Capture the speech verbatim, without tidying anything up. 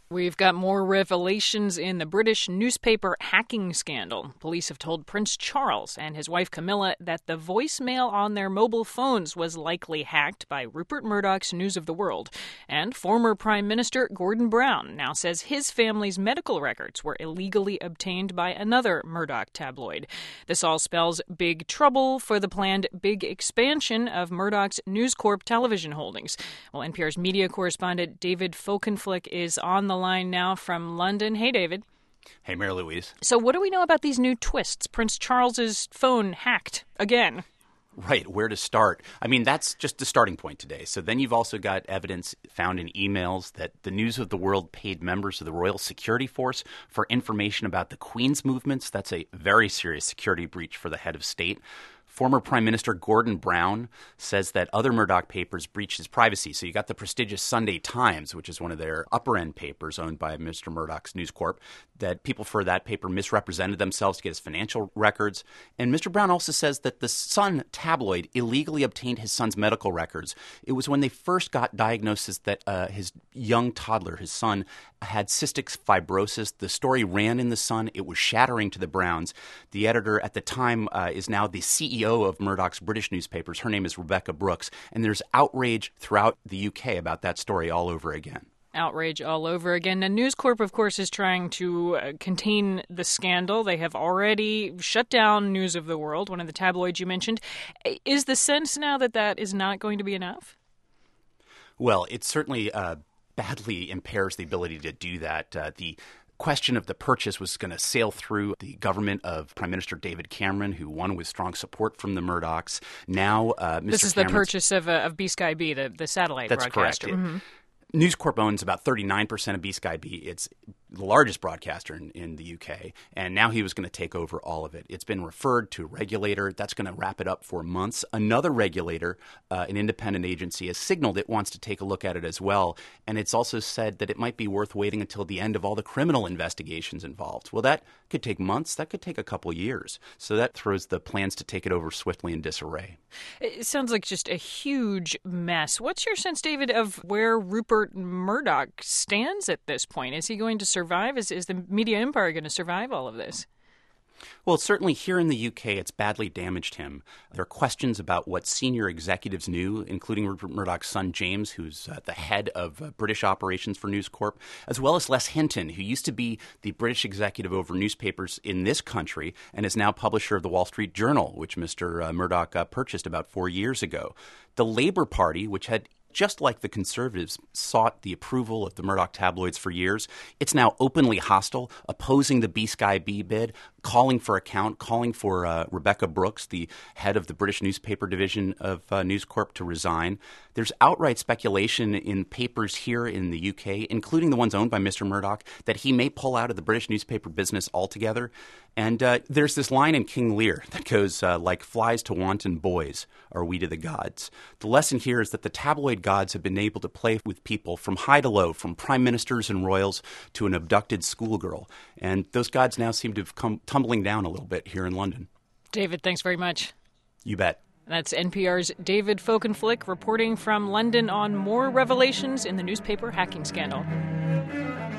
We've got more revelations in the British newspaper hacking scandal. Police have told Prince Charles and his wife Camilla that the voicemail on their mobile phones was likely hacked by Rupert Murdoch's News of the World. And former Prime Minister Gordon Brown now says his family's medical records were illegally obtained by another Murdoch tabloid. This all spells big trouble for the planned big expansion of Murdoch's News Corp television holdings. Well, N P R's media correspondent David Folkenflik is on the line now from London. Hey, David. Hey, Mary Louise. So what do we know about these new twists? Prince Charles's phone hacked again. Right, where to start? I mean, that's just the starting point today. So then you've also got evidence found in emails that the News of the World paid members of the Royal Security Force for information about the Queen's movements. That's a very serious security breach for the head of state. Former Prime Minister Gordon Brown says that other Murdoch papers breached his privacy. So you got the prestigious Sunday Times, which is one of their upper-end papers owned by Mister Murdoch's News Corp, that people for that paper misrepresented themselves to get his financial records. And Mister Brown also says that the Sun tabloid illegally obtained his son's medical records. It was when they first got diagnosis that uh, his young toddler, his son, had cystic fibrosis. The story ran in the Sun. It was shattering to the Browns. The editor at the time uh, is now the C E O of Murdoch's British newspapers. Her name is Rebecca Brooks, and there's outrage throughout the U K about that story all over again. Outrage all over again. Now, News Corp, of course, is trying to uh, contain the scandal. They have already shut down News of the World, one of the tabloids you mentioned. Is the sense now that that is not going to be enough? Well, it certainly uh, badly impairs the ability to do that. Uh, the question of the purchase was going to sail through the government of Prime Minister David Cameron, who won with strong support from the Murdochs. Now, uh, Mister This is Cameron's, the purchase of, uh, of B Sky B, the, the satellite that's broadcaster. Correct. Mm-hmm. News Corp owns about thirty-nine percent of B Sky B. It's the largest broadcaster in, in the U K, and now he was going to take over all of it. It's been referred to a regulator. That's going to wrap it up for months. Another regulator, uh, an independent agency, has signaled it wants to take a look at it as well, and it's also said that it might be worth waiting until the end of all the criminal investigations involved. Well, that could take months. That could take a couple years. So that throws the plans to take it over swiftly in disarray. It sounds like just a huge mess. What's your sense, David, of where Rupert Murdoch stands at this point? Is he going to survive? Is, is the media empire going to survive all of this? Well, certainly here in the U K, it's badly damaged him. There are questions about what senior executives knew, including Rupert Murdoch's son, James, who's uh, the head of uh, British operations for News Corp, as well as Les Hinton, who used to be the British executive over newspapers in this country and is now publisher of the Wall Street Journal, which Mister Uh, Murdoch uh, purchased about four years ago. The Labour Party, which had just like the Conservatives sought the approval of the Murdoch tabloids for years, it's now openly hostile, opposing the B Sky B bid, calling for account, calling for uh, Rebecca Brooks, the head of the British newspaper division of uh, News Corp, to resign. There's outright speculation in papers here in the U K, including the ones owned by Mister Murdoch, that he may pull out of the British newspaper business altogether. And uh, there's this line in King Lear that goes, uh, like flies to wanton boys are we to the gods. The lesson here is that the tabloid gods have been able to play with people from high to low, from prime ministers and royals to an abducted schoolgirl. And those gods now seem to have come tumbling down a little bit here in London. David, thanks very much. You bet. That's N P R's David Folkenflik reporting from London on more revelations in the newspaper hacking scandal.